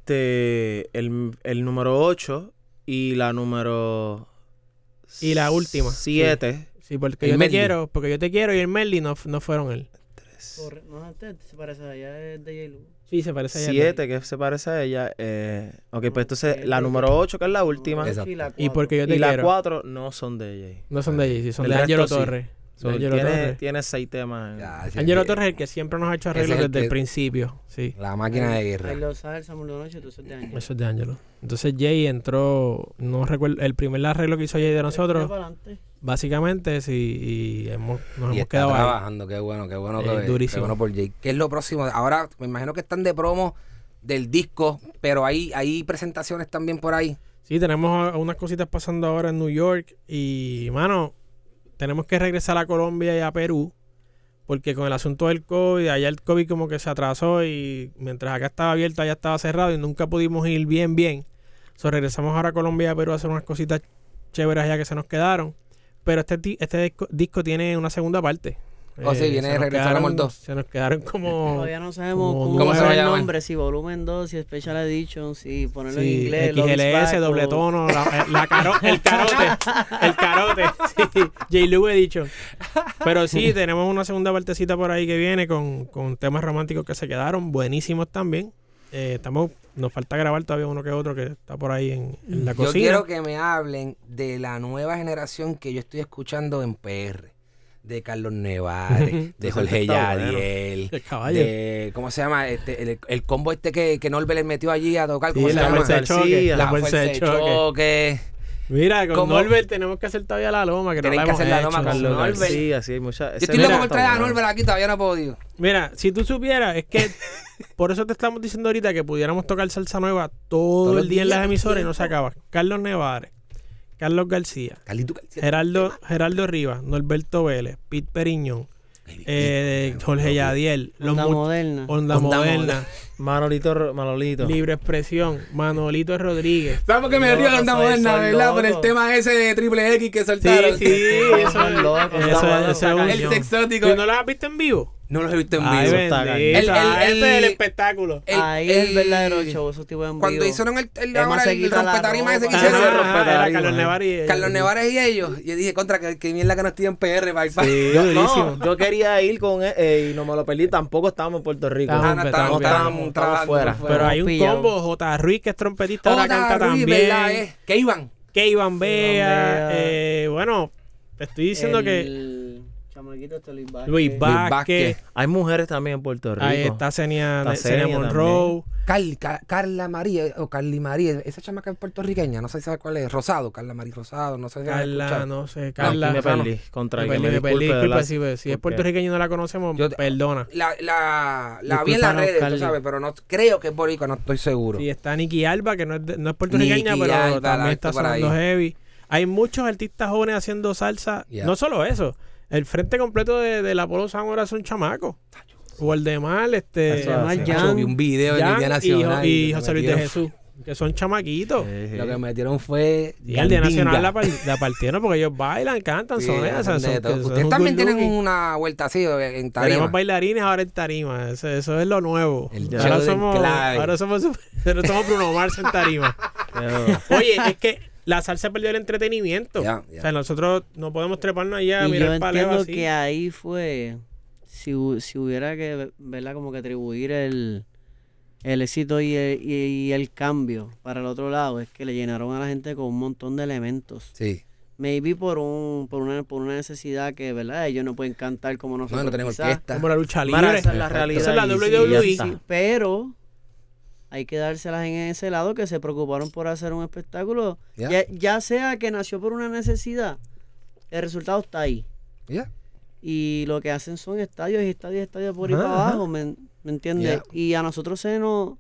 Este, el, el número ocho y la número... Y la última. siete. Sí, porque El yo Medley. te quiero, porque yo te quiero y el Melly no, no fueron él. Corre- No, este se parece a ella, es de J. Lu. Sí, se parece a ella. siete, que se parece a ella. Eh, ok, No, pues entonces siete. la número ocho, que es la última. No, Exacto. y la Y cuatro. porque yo te Y la quiero. cuatro no son de ella. No son de Jay, sí, son El de resto Angelo sí. Torres. So, Angelo tiene, Torres. tiene seis temas. en- Ya, ese Angelo que- Torres es el que siempre nos ha hecho Ese arreglos es el desde el que- principio. Sí, La máquina de guerra. Ahí lo sabes, Samuel de Noche, tú sos de años. eso es de Angelo. Entonces Jay entró, no recuerdo, el primer arreglo que hizo Jay de nosotros, básicamente, sí, y hemos, nos Y hemos está quedado ahí. trabajando, qué bueno, qué bueno, Eh, que, qué durísimo. bueno por Jay. ¿Qué es lo próximo? Ahora me imagino que están de promo del disco, pero hay, hay presentaciones también por ahí. Sí, tenemos a- unas cositas pasando ahora en New York y, mano, tenemos que regresar a Colombia y a Perú porque con el asunto del COVID, allá el COVID como que se atrasó y mientras acá estaba abierto, allá estaba cerrado y nunca pudimos ir bien, bien. So, regresamos ahora a Colombia y a Perú a hacer unas cositas chéveres allá que se nos quedaron. Pero este, ti- este disco, disco tiene una segunda parte. Oh, sí, viene se nos Regresar quedaron- Amor dos. Se nos quedaron como... Todavía no sabemos como cómo, ¿Cómo se va a va el llamar? nombre, si volumen dos, si Special Edition, si ponerlo Sí, en inglés. X Love is L S, Back, doble o- tono, la, la caro- el carote, el carote, sí, J-Lu Edition. Pero sí, tenemos una segunda partecita por ahí que viene con, con temas románticos que se quedaron buenísimos también. Eh, estamos, nos falta grabar todavía uno que otro que está por ahí en, en la Yo cocina. quiero que me hablen de la nueva generación que yo estoy escuchando en P R. De Carlos Nevares, de Jorge está bueno. Yadiel, El caballo. de, ¿cómo se llama? Este, el, el combo este que, que Norbert le metió allí a tocar, ¿cómo Sí, se la llama? fuerza de choque, García. La la fuerza fuerza de de choque. choque. Mira, con ¿Cómo? Norbert tenemos que hacer todavía la loma, que no Tienen la que hemos hacer la hecho. loma con Carlos Norbert. García, sí, hay mucha. Yo ese estoy loco tema por está traer a bueno. Norbert aquí, todavía no he podido. Mira, si tú supieras, es que por eso te estamos diciendo ahorita que pudiéramos tocar salsa nueva todo Todos el los día en días, las emisoras y no se tiempo. acaba. Carlos Nevares, Carlos García, Carlito García. Geraldo, Geraldo Rivas, Norberto Vélez, Pete Periñón, eh, Jorge Yadiel, los Onda mu- moderna. Onda Onda Moderna, Moderna. Manolito, Ro- Manolito. Libre Expresión, Manolito Rodríguez. ¿Sabes por qué me río de la onda Loco, soy- moderna, soy verdad? Por el loco. tema ese de Triple X que Sí, soltaron. sí, eso, Son locos, eso, está bueno, eso está es un El show. sexótico. ¿Tú no lo has visto en vivo? No los he visto en Ay, vivo. está bendito. cañón. El- el- Ah, el- este es el espectáculo. El- Ahí es el el- verdadero show, esos tipos en Cuando vivo. hicieron el, el, Emma ahora se el quita la rompetarima ese que ropa. Ese hicieron. es el Ajá, rompetarima, era Carlos eh. Nevares y ellos. Carlos Nevares y ellos. Yo dije, contra, que, que mierda que no estoy en P R, bye, Sí, Yo no, durísimo. yo quería ir con él eh, y no me lo perdí. Tampoco estábamos en Puerto Rico. Estábamos Ah, no, en estábamos, Petón, estábamos estábamos trabajando fuera. por Pero hay un Pillado. combo, J. Ruiz, que es trompetista, ahora Oda canta Ruiz, también. ¿verdad? Eh? Que iban. Que Iván Bea, Bea. eh, bueno, te estoy diciendo que El chamaquito este Luis Vázquez. Luis Vázquez, Vázquez. Hay mujeres también en Puerto Rico. ahí está Senia, Está Senia Senia Monroe, Carl- Ca- Carla María o Carly María, esa chamaca es puertorriqueña, no sé si sabes cuál es, Rosado, Carla María Rosado, no sé si la has Carla, escuchado. no sé, Aquí Carla. me esa no. perdí. Contra Me que perdí, me me perdí, disculpe, disculpa, ¿verdad? si, si es Porque- puertorriqueño y no la conocemos, Yo- perdona. La, la, la vi en las Discúlpanos, redes, tú Carly. sabes, pero no creo que es boricua, no estoy seguro. Sí, está Nicky Alba, que no es, de- no es puertorriqueña, Nicky pero Alba, la también he está visto por sonando ahí. heavy. Hay muchos artistas jóvenes haciendo salsa. Yeah. No solo eso, el frente completo de, del Apolo Zamora son chamacos. Waldemar, este, Eso Además, hace. Jan- Yo vi un video en el Día Jan y, Nacional. y lo que José Luis de metieron- Jesús, que son chamaquitos. Sí, sí. Lo que metieron fue. Y el Día Gandinga. Nacional la, par- la partieron porque ellos bailan, cantan, Sí, son esas. hacen son- de todo. que son Ustedes un también good tienen looking. una vuelta así en Tenemos tarima. bailarines ahora en tarima. Eso, eso es lo nuevo. El show ahora, del somos, clave. ahora somos ahora somos Bruno Mars en tarima. Pero- Oye, es que la salsa perdió el entretenimiento. Ya, ya. O sea, nosotros no podemos treparnos allá, Y mirar yo el paleo entiendo así. que ahí fue, si, hu- si hubiera que, ¿verdad? Como que atribuir el, el éxito y el, y, y el cambio para el otro lado, es que le llenaron a la gente con un montón de elementos. Sí. Maybe por un por una, por una necesidad que, ¿verdad? Ellos no pueden cantar como nosotros. No, no tenemos quizás. orquesta. Como la lucha libre. Mira, esa es la realidad. Esa es la y- W y W E. ya Sí, está. sí, pero hay que dárselas en ese lado que se preocuparon por hacer un espectáculo. Ya. Ya, ya sea que nació por una necesidad, el resultado está ahí. Ya. Y lo que hacen son estadios y estadios y estadios por ahí Ajá, para ajá. abajo, ¿me, me entiendes? Ya. Y a nosotros se nos,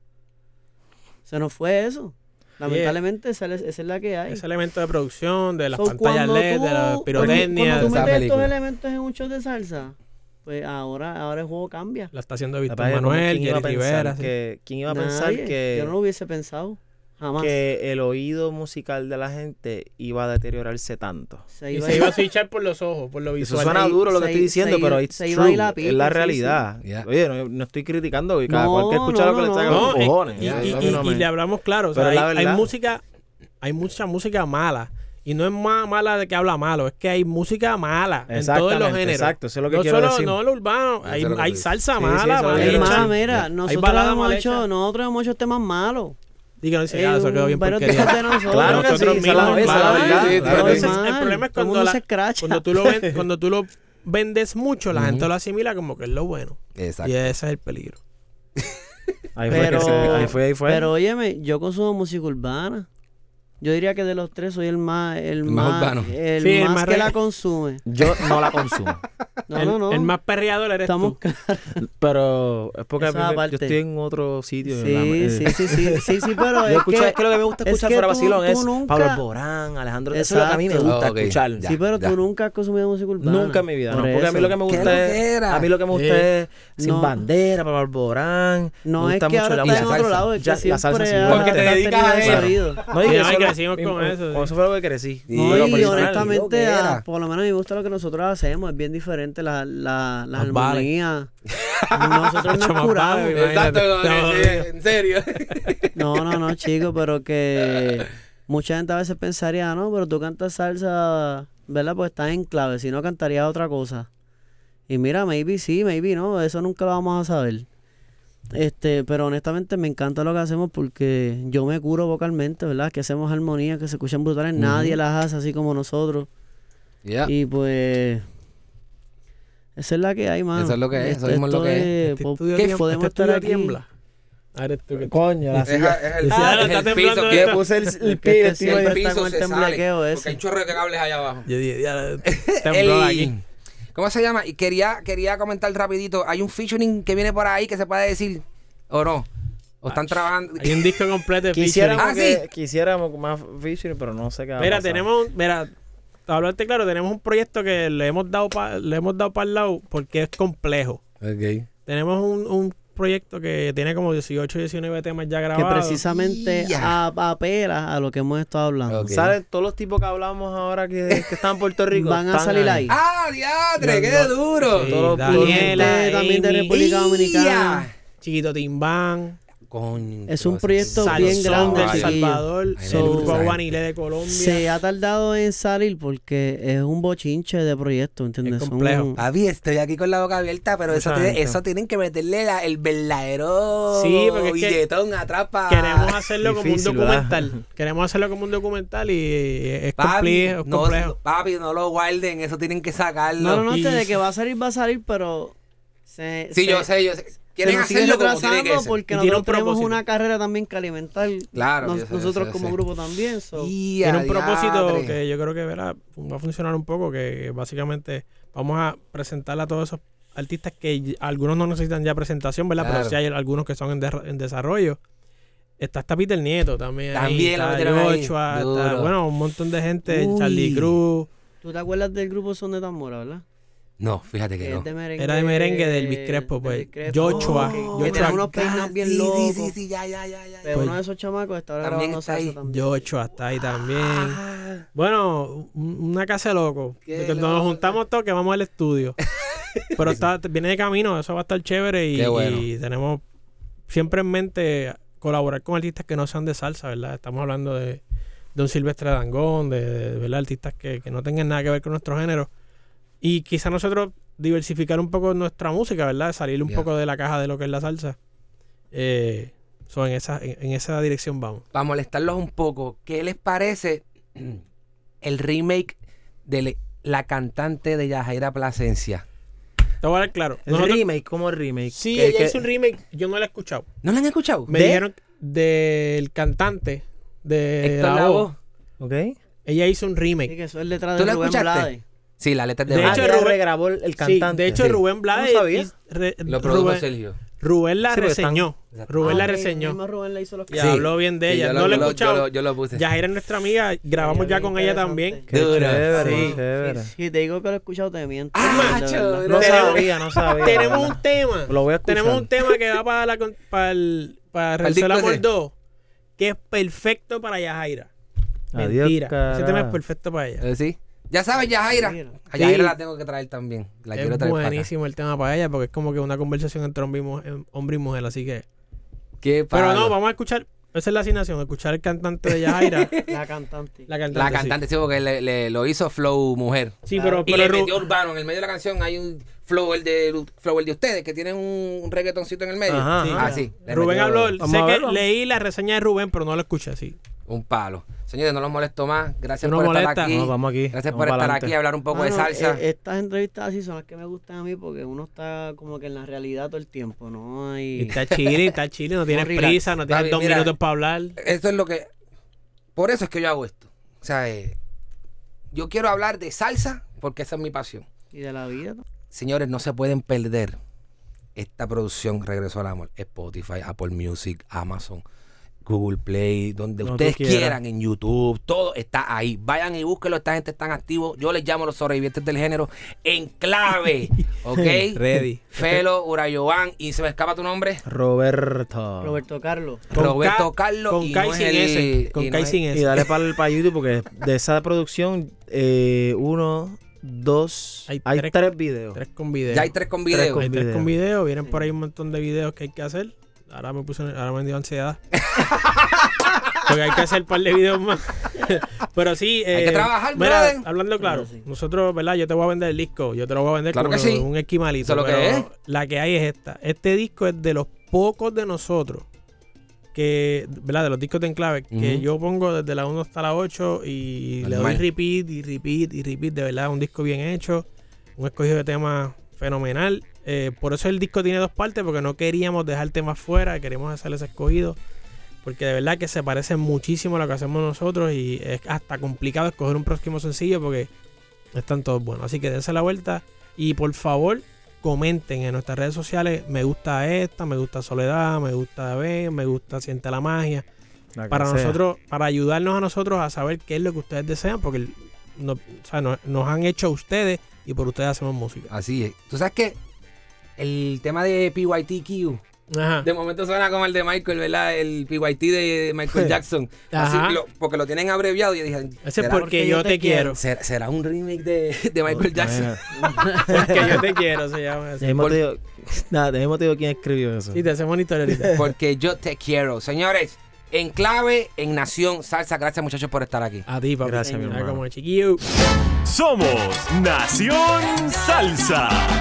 se nos fue eso. Lamentablemente esa, es- esa es la que hay. Ese elemento de producción, de las So, pantallas cuando L E D, tú- de la cuando- pirotecnia. Cuando tú esa metes estos película. elementos en un show de salsa, pues ahora, ahora el juego cambia. La está haciendo La Víctor verdad es que Manuel, ¿quién iba a Jerry pensar Rivera. sí. que- ¿Quién iba a pensar Nadie. que, Yo no lo hubiese pensado. Jamás. que el oído musical de la gente iba a deteriorarse tanto? se Y iba se a iba a switchar por los ojos, por lo Eso visual. suena Se- duro lo que se- estoy diciendo, se- pero it's se iba a true, ir a es pique, la sí, realidad. sí. Oye, no, no estoy criticando, y cada No, cual que escucha no, lo que le no, salga no. los No, cojones. y, Ya, y- eso a y- mí no y me- le hablamos claro, o sea, Pero hay, la hay verdad- música, hay mucha música mala. Y no es más mala de que habla malo, es que hay música mala en todos los Exactamente, géneros. exacto, eso es lo que no quiero solo, decir. no lo urbano, hay, Eso es lo que hay tú dices. salsa Sí, sí, mala, eso es lo mal que Es quiero hecha. más, decir. mira, Hay nosotros baladas hemos mal hecho, hechas. nosotros hemos hecho temas malos. Diga, no dice, Eh, ah, eso quedó bien varios porquería. temas de nosotros. Claro que Nosotros sí, esa es la- mismos, esa es la claro. verdad, Sí, claro que Entonces, sí. Normal, el problema es todo el cuando, mundo la- se escracha. cuando tú lo ven, cuando tú lo vendes mucho, la Ujú. gente lo asimila como que es lo bueno. Exacto. Y ese es el peligro. Ahí fue, Pero, que se- ahí fue, ahí fue. pero óyeme, yo consumo música urbana. Yo diría que de los tres soy el más, el, más más, urbano. el Sí, el más más que re- la consume. Yo no la consumo. No, el, no, no. el más perreador eres Estamos tú. Pero es porque Esa a mí me- aparte. yo estoy en otro sitio. en Sí, la- eh, sí, sí, sí, sí, sí, pero Yo es escucho, que, es que lo que me gusta es escuchar que fuera tú- vacilón tú es nunca- Pablo Alborán, Alejandro. Eso es lo que a mí me Exacto. gusta Oh, ok. escuchar. Ya. sí, pero tú nunca has consumido música urbana. Nunca en mi vida, Por no. Porque a mí eso. lo que me ¿Qué gusta es. loquera? A mí lo que me gusta Sí. es Sin No. Bandera, Pablo Alborán. No me es gusta que mucho ahora la está en música. otro lado, es que Ya, la salsa siempre sí, ha- porque te has dedicas tenido a ese eso. oído. No, y Sí, eso, no, y lo- crecimos y- con eso, sí. Eso fue lo que crecí. Sí. No, Pero y personal, honestamente, loquera. ah, por lo menos me gusta lo que nosotros hacemos, es bien diferente la, la, la Más vale. armonía. Nosotros Mucho nos más curamos. vale, Exacto, Imagínate. no, No, sí, no. en serio. No, no, no, chico, pero que mucha gente a veces pensaría, no, pero tú cantas salsa, ¿verdad? Pues estás en clave, si no cantarías otra cosa. Y mira, maybe sí, maybe no, eso nunca lo vamos a saber. Este, pero honestamente me encanta lo que hacemos porque yo me curo vocalmente, ¿verdad? Que hacemos armonías que se escuchan brutales, nadie las hace así como nosotros. Ya. Y pues esa es la que hay, mano. Eso es lo que es, eso Esto- mismo es lo esto que es. Este po- estudio ¿qué tiembla- podemos este estar estudio aquí? tiembla. Ah, eres tú que- Coño, la Es, es silla. el, Ah, es está el temblando piso esto. Yo puse el, el Es que pie este encima siempre y- el está piso con el se sale, temblequeo ese. porque hay un chorro de cables allá abajo. Yo dije, ya tembló El- aquí. ¿Cómo se llama? Y quería, quería comentar rapidito. Hay un featuring que viene por ahí que se puede decir, ¿o no? ¿O están trabajando? Hay un disco completo de Quisiéramos, featuring. Ah, que, quisiéramos más featuring, pero no sé qué va a Mira, pasar. tenemos, un- mira, para hablarte claro, tenemos un proyecto que le hemos dado pa- le hemos dado para el lado porque es complejo. Ok. Tenemos un, un proyecto que tiene como dieciocho, diecinueve temas ya Que grabados. precisamente Ya. a- apela a lo que hemos estado hablando. Ok. ¿Saben todos los tipos que hablamos ahora que, que están en Puerto Rico? Van a Están salir ahí. ¡Ah, diatre! ¡Qué Los- duro! Sí, Todo- Daniela, gente también de Amy, República Dominicana. Chiquito Timbán, Coño, Es un cosa proyecto así. bien Salsón grande, de El chiquillo. Salvador, Ay, So- el grupo esa Guanile de Colombia. Se ha tardado en salir porque es un bochinche de proyecto, ¿entiendes? Es Son- complejo. Papi, estoy aquí con la boca abierta, pero eso, Mucha tiene- gente. eso tienen que meterle la- el verdadero Sí, porque es que billetón atrás para... Queremos hacerlo como un Difícil, ¿verdad? documental. Queremos hacerlo como un documental y es Papi, complejo. Es no, complejo. papi, no lo guarden, eso tienen que sacarlo. No, no, no, Y- de que va a salir, va a salir, pero... Se, Sí, se- yo sé, yo sé. se Quieren nos sigue hacerlo como tiene que retrasando ser. porque Y tiene nosotros un tenemos propósito. una carrera también que alimentar Claro, nos- yo sé, nosotros yo sé, como yo sé. grupo también. so. Y Tiene a un propósito diatre. que yo creo que ¿verdad? va a funcionar un poco, que básicamente vamos a presentarle a todos esos artistas que y- algunos no necesitan ya presentación, ¿verdad? Claro. Pero sí hay algunos que son en, de- en desarrollo. Está, está Peter Nieto también. ahí, También lo está metieron ahí. Joshua, está, Duro. bueno, un montón de gente, Uy. Charlie Cruz. ¿Tú te acuerdas del grupo Son de Tambora, verdad? No, fíjate que Que no. es de merengue, Era de merengue del Elvis Crespo, del pues. Elvis Crespo. Joshua. Que- Joshua. que tenía unos peinados bien sí, locos. Sí, sí, sí, ya, ya, ya, ya. Pero Pues- uno de esos chamacos está ahora También grabando está salsa ahí. también. Joshua está ahí también. Ah, Bueno, un- una casa de loco. Qué Porque loco. nos juntamos todos que vamos al estudio. Pero está, viene de camino, eso va a estar chévere y, Qué bueno. y tenemos siempre en mente colaborar con artistas que no sean de salsa, ¿verdad? Estamos hablando de, de un Silvestre Dangond, de, de, ¿verdad? Artistas que, que no tengan nada que ver con nuestro género. Y quizá nosotros diversificar un poco nuestra música, ¿verdad? Salir un Yeah. poco de la caja de lo que es la salsa. Eh, so en, esa, en, en esa dirección vamos. Para molestarlos un poco, ¿qué les parece el remake de le- la cantante de Yajaira Plasencia? Te voy a dar claro. El Nosotros- remake, como el remake. Sí, Que- ella que- hizo un remake, yo no lo he escuchado. ¿No la han escuchado? Me ¿De? dijeron del cantante de Héctor La Voz. Lavoe. ¿Ok? Ella hizo un Sí, remake. que eso es letra ¿Tú de la Rubén escuchaste? Blades. Sí, la letra es de, De Bad. hecho, ah, ya Rubén- regrabó el, el Sí, cantante. de hecho, Sí. Rubén Blades. No sabía. hiz- re- Lo produjo Rubén, Sergio. Rubén la Sí, porque están- reseñó. Exacto. Rubén la Ah, ok, reseñó. mismo Rubén le hizo los Y Sí. habló bien de Sí, ella. yo no lo- lo he yo escuchado. Yo, lo- yo lo puse. Yajaira es nuestra amiga. Grabamos Sí, ya bien con ella interesante. también. Qué Dura. chévere, Sí. chévere. Si te digo que lo he escuchado, te miento. Ah, de macho, verdad. No Tenemos- sabía, no sabía. Tenemos ¿verdad? un tema. Lo voy a escuchar. Tenemos un tema que va para la con- para el para el Realizar el disco Amor ese. dos, que es perfecto para Yajaira. Adiós, Mentira. Ese cara. tema es perfecto para ella. Eh, sí. Ya sabes, Yajaira. Mira. A Yajaira Sí. la tengo que traer también. La quiero Es traer para acá. buenísimo el tema para ella porque es como que una conversación entre hombre y mujer, hombre y mujer, así que... Qué Pero palo. no, vamos a escuchar, esa es la asignación, escuchar el cantante de Yajaira. La cantante. la cantante. La sí. cantante, sí, porque le, le- lo hizo Flow Mujer. Sí, pero, Y pero le Ru- metió urbano. En el medio de la canción hay un flow el de, flow el de ustedes, que tienen un, un reggaetoncito en el medio. Ajá, Sí. ajá. Ah, sí. le Rubén metió- habló, Vamos sé a que verlo. leí la reseña de Rubén, pero no lo escuché así. Un palo. Señores, no los molesto más. Gracias Tú no por estar molestas. aquí. No, vamos aquí. Gracias Vamos por estar pa'lante. aquí y hablar un poco de Mano, salsa. eh, estas entrevistas así son las que me gustan a mí porque uno está como que en la realidad todo el tiempo, ¿no? Y Hay... está chile, está chile, no tienes relax. prisa, no tienes Papi, dos mira, minutos para hablar. Esto es lo que... Por eso es que yo hago esto. O sea, eh, yo quiero hablar de salsa porque esa es mi pasión. Y de la vida. ¿no? Señores, no se pueden perder esta producción Regreso al Amor. Spotify, Apple Music, Amazon, Google Play, donde Donde ustedes tú quieras. quieran, en YouTube, todo está ahí. Vayan y búsquenlo, esta gente está activo. Yo les llamo los sobrevivientes del género en clave, ¿ok? Ready. Felo, Urayovan, y se me escapa tu nombre. Roberto. Roberto Carlos. Con Roberto K- Carlos. Con y K no es sin el- S. Con y K no es- sin Y S. dale para pa YouTube porque de esa producción, eh, uno, dos, Hay hay, tres- tres, videos. Tres con video. Ya hay tres con Tres video. con Hay tres video. con video. Vienen por ahí un montón de videos que hay que hacer. Ahora me puse, ahora me dio ansiedad. Porque hay que hacer un par de videos más. Pero sí. Hay que trabajar, mira, brother. hablando claro, Claro, sí. nosotros, ¿verdad? Yo te voy a vender el disco. Yo te lo voy a vender Claro como que sí. un esquimalito. Eso es lo que pero es. La que hay es esta. Este disco es de los pocos de nosotros que, ¿verdad? De los discos de Enclave que Ujú. yo pongo desde la uno hasta la ocho y le Normal. doy repeat y repeat y repeat. De verdad, un disco bien hecho. Un escogido de temas fenomenal. Eh, por eso el disco tiene dos partes, porque no queríamos dejar temas fuera, queremos hacer ese escogido. Porque de verdad que se parece muchísimo a lo que hacemos nosotros y es hasta complicado escoger un próximo sencillo porque están todos buenos. Así que dense la vuelta y por favor comenten en nuestras redes sociales. Me gusta esta, me gusta Soledad, me gusta Ben, me gusta Siente la Magia. La que Para sea. nosotros, para ayudarnos a nosotros a saber qué es lo que ustedes desean, porque el- no- o sea, no- nos han hecho a ustedes y por ustedes hacemos música. Así es. ¿Tú sabes qué? El tema de P Y T Q, Ajá. de momento suena como el de Michael, ¿verdad? El P Y T de Michael Jackson. Así, Ajá. lo- porque lo tienen abreviado y yo dije, Ese es ¿será, porque yo te quiero. será- será un remake de, de Michael Jackson? Bueno, Porque yo te quiero, se llama ya así. mismo Por- te digo- nada, ya mismo te digo quién escribió eso. Sí, te hacemos una historia ahorita. Porque yo te quiero. Señores, en clave, en Nación Salsa. Gracias, muchachos, por estar aquí. A ti, papi. Gracias, mi Mira hermano. como chiquillo. Somos Nación Salsa.